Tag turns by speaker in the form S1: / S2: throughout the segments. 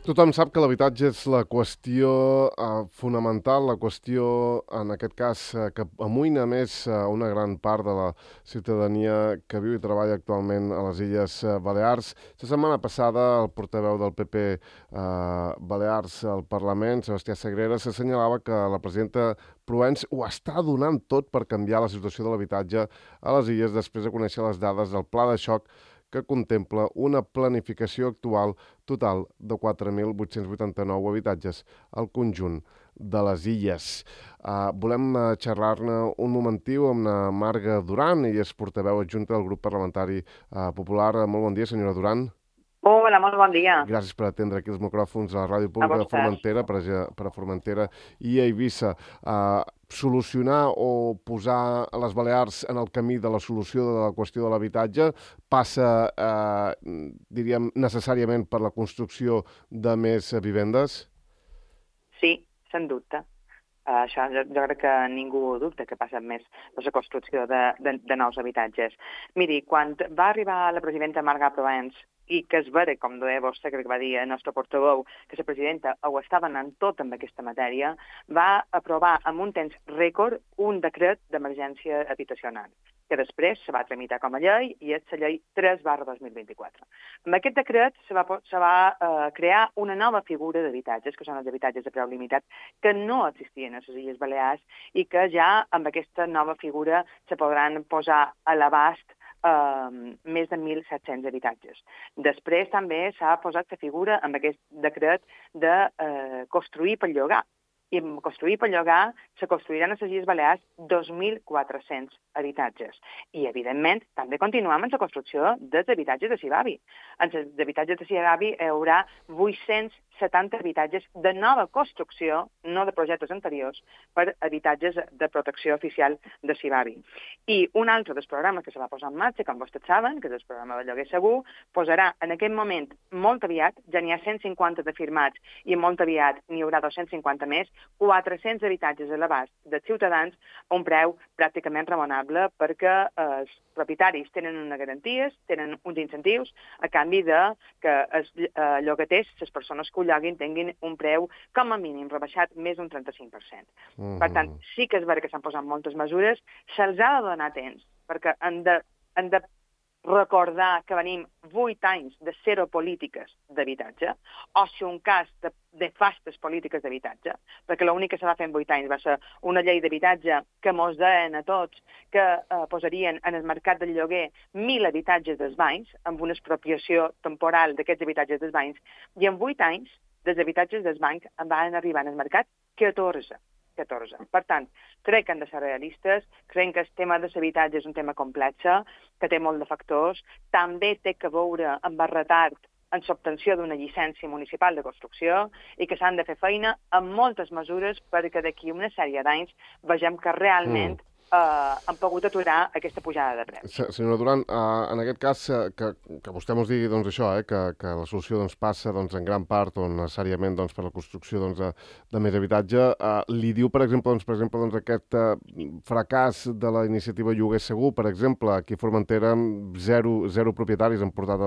S1: Tothom sap que l'habitatge és la qüestió fonamental, la qüestió, en aquest cas, que amoïna més una gran part de la ciutadania que viu i treballa actualment a les Illes Balears. La setmana passada, el portaveu del PP Balears al Parlament, Sebastià Sagrera, s'assenyalava que la presidenta Proens ho està donant tot per canviar la situació de l'habitatge a les Illes després de conèixer les dades del pla de xoc que contempla una planificació actual total de 4.889 habitatges al conjunt de les illes. Volem xerrar-ne un momentiu amb la Marga Duran, ella és portaveu adjunta del grup parlamentari popular. Molt bon dia, senyora Duran.
S2: Hola, molt bon dia.
S1: Gràcies per atendre aquí els micròfons a la Ràdio Pública de Formentera, per a Formentera i a Eivissa. Solucionar o posar les Balears en el camí de la solució de la qüestió de l'habitatge passa, diríem, necessàriament per la construcció de més vivendes?
S2: Sí, sens dubte. Això jo crec que ningú dubta que passa més per la construcció de nous habitatges. Miri, quan va arribar la presidenta Marga Proens i que és vera, com deia vostè, crec que va dir el nostre portaveu, que la presidenta ho estava anant tot amb aquesta matèria, va aprovar amb un temps rècord un decret d'emergència habitacional, que després se va tramitar com a llei i és la llei 3/2024. Amb aquest decret se va crear una nova figura d'habitatges, que són els habitatges de preu limitat, que no existien a les Illes Balears i que ja amb aquesta nova figura se podran posar a l'abast més de 1.700 habitatges. Després també s'ha posat la figura amb aquest decret de construir per llogar. I amb construir per llogar se construiran a les Illes Balears 2.400 habitatges. I, evidentment, també continuem amb la construcció dels habitatges de Sivavi. En els habitatges de Sivavi hi haurà 870 habitatges de nova construcció, no de projectes anteriors, per habitatges de protecció oficial de Sivavi. I un altre dels programes que se va posar en marxa, com vostès saben, que és el programa de lloguer segur, posarà en aquest moment, molt aviat, ja n'hi ha 150 de firmats i molt aviat n'hi haurà 250 més, 400 habitatges a l'abast dels ciutadans a un preu pràcticament raonable perquè els propietaris tenen unes garanties, tenen uns incentius a canvi de que els llogaters, les persones que ho lloguin, tinguin un preu com a mínim rebaixat més d'un 35%. Per tant, sí que és vera que s'han posat moltes mesures, se'ls ha de donar temps, perquè han de recordar que venim 8 anys de zero polítiques d'habitatge, o si un cas de fastes polítiques d'habitatge, perquè l'únic que se va fer en 8 anys va ser una llei d'habitatge que mos deien a tots que posarien en el mercat del lloguer 1.000 habitatges dels bancs, amb una expropiació temporal d'aquests habitatges dels bancs, i en 8 anys dels habitatges dels bancs van arribar al mercat 14. Per tant, crec que han de ser realistes, crec que el tema de l'habitatge és un tema complex, que té molt de factors, també té que veure amb el retard en l'obtenció d'una llicència municipal de construcció i que s'han de fer feina amb moltes mesures perquè d'aquí una sèrie d'anys vegem que realment han pogut aturar aquesta pujada de preus.
S1: Senyora Duran, en aquest cas, que vostè ens digui doncs, això, que la solució passa en gran part o necessàriament per la construcció de més habitatge, li diu, per exemple, aquest fracàs de la iniciativa Lloguer Segur, per exemple, aquí a Formentera, zero propietaris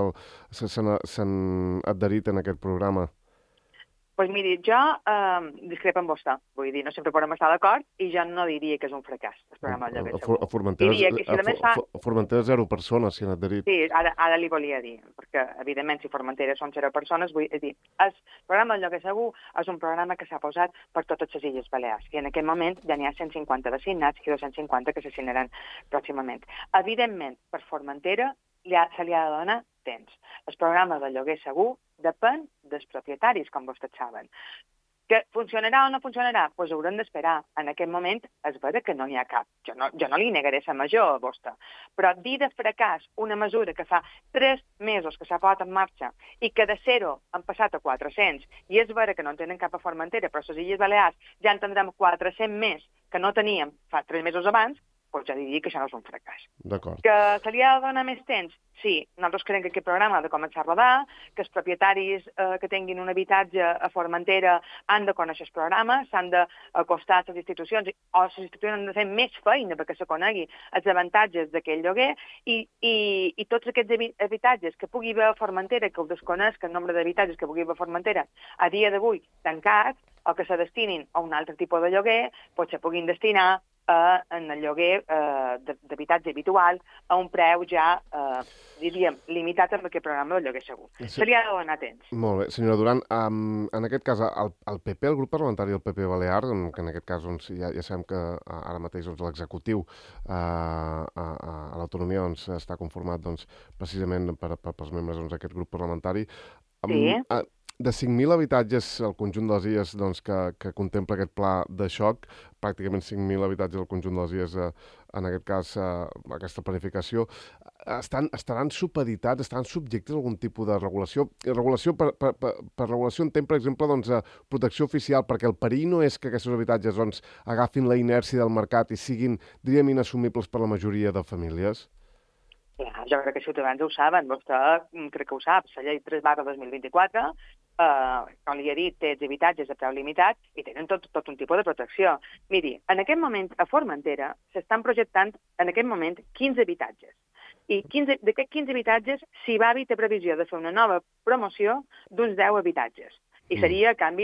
S1: s'han adherit en aquest programa.
S2: Doncs miri, jo discrepo amb vostè. Vull dir, no sempre podem estar d'acord i jo no diria que és un fracàs, el programa del lloguer segur.
S1: A Formentera 0 persones s'hi han adherit.
S2: Sí, ara li volia dir, perquè, evidentment, si Formentera són 0 persones, vull dir, el programa del lloguer segur és un programa que s'ha posat per totes les Illes Balears i en aquest moment ja n'hi ha 150 designats i 250 que s'assignaran pròximament. Evidentment, per Formentera se li ha de donar temps. El programa de lloguer segur depèn dels propietaris, com vostès saben. Que funcionarà o no funcionarà? Doncs haurem d'esperar. En aquest moment és vera que no n'hi ha cap. Jo no li negaré la major a vostè. Però dir de fracàs una mesura que fa 3 mesos que s'ha posat en marxa i que de 0 han passat a 400, i és vera que no en tenen cap a Formentera, però a les Illes Balears ja en tindrem 400 més que no teníem fa 3 mesos abans, doncs ja diria que això no és un fracàs.
S1: D'acord.
S2: Que se li ha de donar més temps? Sí, nosaltres creiem que aquest programa ha de començar a rodar, que els propietaris que tinguin un habitatge a Formentera han de conèixer el programa, s'han d'acostar a les institucions, o les institucions han de fer més feina perquè se conegui els avantatges d'aquell lloguer, i tots aquests habitatges que pugui haver a Formentera, que ho desconeix, el nombre d'habitatges que pugui haver a Formentera, a dia d'avui tancats, o que se destinin a un altre tipus de lloguer, potser puguin destinar en el lloguer d'habitatge habitual a un preu ja, diríem, limitat amb aquest programa del lloguer segur.
S1: Sí.
S2: Se li ha de donar temps.
S1: Molt bé. Senyora Duran, en aquest cas, el PP, el grup parlamentari del PP Balear, que en aquest cas doncs, ja sabem que ara mateix doncs, l'executiu a l'autonomia doncs, està conformat doncs, precisament pels membres d'aquest grup parlamentari.
S2: Sí.
S1: De 5.000 habitatges al conjunt de les illes doncs, que contempla aquest pla de xoc, pràcticament 5.000 habitatges al conjunt de les illes, en aquest cas, aquesta planificació, estaran supeditats, estaran subjectes a algun tipus de regulació? Regulació per regulació entenc, per exemple, doncs, protecció oficial, perquè el perill no és que aquests habitatges doncs, agafin la inèrcia del mercat i siguin, diríem, inassumibles per la majoria de famílies?
S2: Ja, jo crec que Ciutadans ho saben, vostè crec que ho sap, la llei 3/2024, com li he dit, té els habitatges a preu limitat i tenen tot un tipus de protecció. Miri, en aquest moment, a Formentera, s'estan projectant, en aquest moment, 15 habitatges. I d'aquests 15 habitatges, Cibavi té previsió de fer una nova promoció d'uns 10 habitatges. I seria a canvi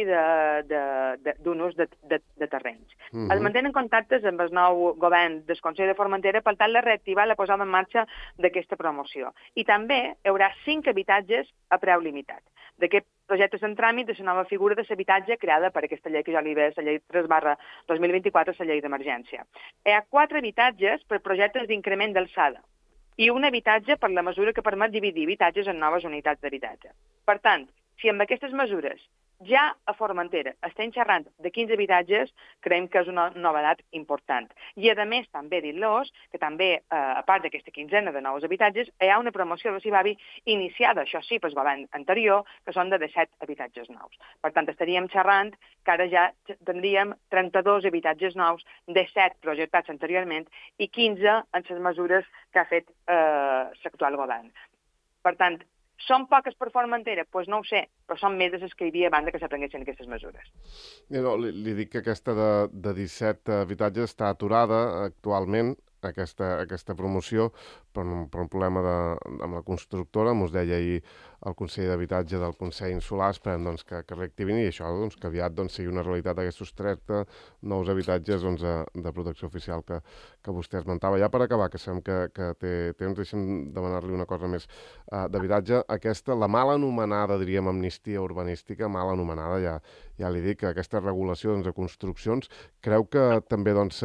S2: d'un ús de terrenys. Es mantenen contactes amb el nou govern del Consell de Formentera per tal de reactivar la posada en marxa d'aquesta promoció. I també hi haurà 5 habitatges a preu limitat. D'aquest projecte en tràmit de la nova figura de l'habitatge creada per aquesta llei que ja li ve, la llei 3/2024, la llei d'emergència. Hi ha 4 habitatges per projectes d'increment d'alçada i un habitatge per la mesura que permet dividir habitatges en noves unitats d'habitatge. Per tant, si amb aquestes mesures ja a Formentera estem xerrant de 15 habitatges, creiem que és una novedat important. I, a més, també dir-los que també, a part d'aquesta quinzena de nous habitatges, hi ha una promoció de Cibavi iniciada, això sí, pel govern anterior, que són de 17 habitatges nous. Per tant, estaríem xerrant que ara ja tindríem 32 habitatges nous, 17 projectats anteriorment i 15 en les mesures que ha fet l'actual govern. Per tant, són poques per Formentera? Doncs no ho sé, però són més de les que hi havia abans que se prenguessin aquestes mesures.
S1: No, li dic que aquesta de 17 habitatges està aturada actualment, aquesta promoció, per un problema amb la constructora. Mos deia ahir el Consell d'Habitatge del Consell Insular, esperem doncs, que reactivin i això doncs, que aviat doncs, sigui una realitat aquests 30 nous habitatges doncs, de protecció oficial que vostè esmentava. Ja per acabar, que sabem que té temps, deixem demanar-li una cosa més d'habitatge. Aquesta, la mal anomenada, diríem, amnistia urbanística, mal anomenada, ja li dic, aquesta regulació doncs, de construccions, creu que també, doncs,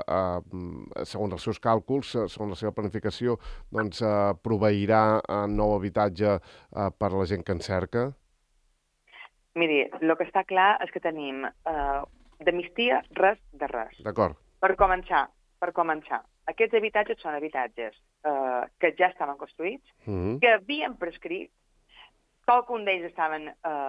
S1: segons els seus càlculs, segons la seva planificació, doncs, proveirà nou habitatge per a la gent que en cerca?
S2: Miri, el que està clar és que tenim d'amnistia res de res.
S1: D'acord.
S2: Per començar, aquests habitatges són habitatges que ja estaven construïts, que havien prescrit, qualcun d'ells estaven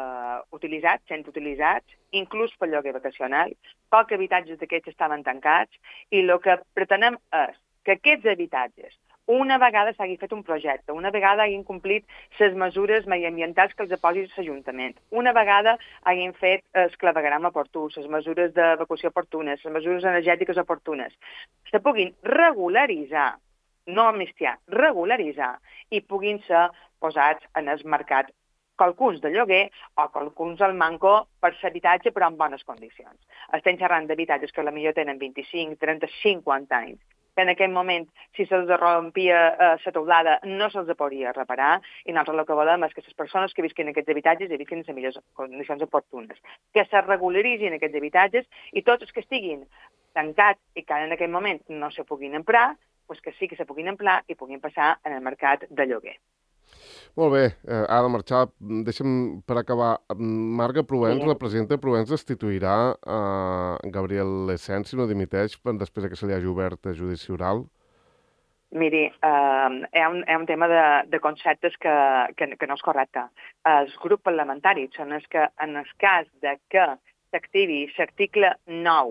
S2: sent utilitzats, inclús per lloguer vacacional, pocs habitatges d'aquests estaven tancats, i el que pretenem és que aquests habitatges, una vegada s'hagi fet un projecte, una vegada hagin complit les mesures mediambientals que els posi l'Ajuntament, una vegada hagin fet el clavegueram oportú, les mesures d'evacuació oportunes, les mesures energètiques oportunes, se puguin regularitzar, no amnistiar, regularitzar, i puguin ser posats en el mercat qualcuns de lloguer o qualcuns al manco per l'habitatge, però en bones condicions. Estem xerrant d'habitatges que potser tenen 25, 30, 50 anys, que en aquell moment, si se'ls rompia la teulada, no se'ls podria reparar, i nosaltres el que volem és que les persones que visquin en aquests habitatges hi visquin en les millors condicions oportunes, que se regularitzin aquests habitatges i tots els que estiguin tancats i que en aquell moment no se puguin emprar, doncs que sí que se puguin emprar i puguin passar en el mercat de lloguer.
S1: Molt bé, ha de marxar. Deixa'm, per acabar, Marga Provenç, la presidenta de Provenç, destituirà Gabriel Lescens si no dimiteix després que se li hagi obert a judici oral?
S2: Miri, hi ha un tema de conceptes que no és correcte. Els grups parlamentaris són els que, en el cas de que s'activi l'article 9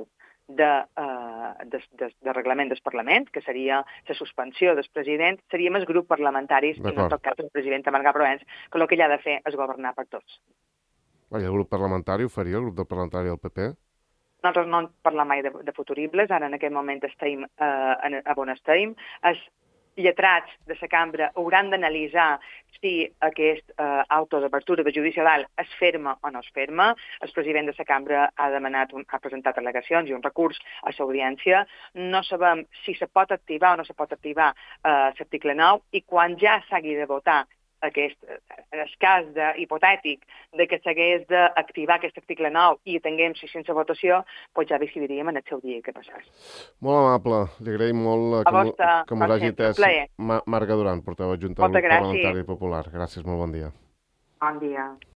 S2: de reglament del Parlament, que seria la suspensió del president, seríem els grups parlamentaris, i no en tot cas el president Marga Provens, que el que ell ha de fer és governar per tots.
S1: I el grup parlamentari ho faria, el grup del parlamentari del PP?
S2: Nosaltres no parlem mai de futuribles, ara en aquest moment estem a on estem. Els lletrats de la cambra hauran d'analitzar si aquest auto d'apertura de judici oral es ferma o no es ferma. El president de la cambra ha presentat al·legacions i un recurs a l'audiència. No sabem si se pot activar o no se pot activar l'article 9 i quan ja s'hagi de votar en el cas hipotètic de que s'hagués d'activar aquest article 9 i tinguem 600 votació, doncs ja decidiríem en el seu dia què passés.
S1: Molt amable, li agraïm molt que m'ho hagi atès Marga Duran, portaveu adjunta del grup parlamentari popular. Gràcies, molt bon dia.
S2: Bon dia.